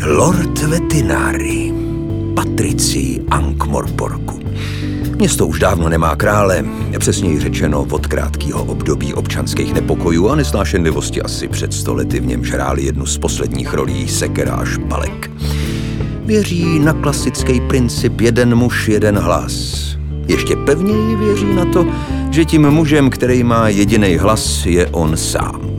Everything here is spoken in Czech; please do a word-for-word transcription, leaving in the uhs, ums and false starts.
Lord Vetinari, Patricii Ankh-Morporku. Město už dávno nemá krále, přesněji řečeno od krátkého období občanských nepokojů a nesnášenlivosti asi před sto lety v něm hráli jednu z posledních rolí sekera a špalek. Věří na klasický princip jeden muž, jeden hlas. Ještě pevněji věří na to, že tím mužem, který má jediný hlas, je on sám.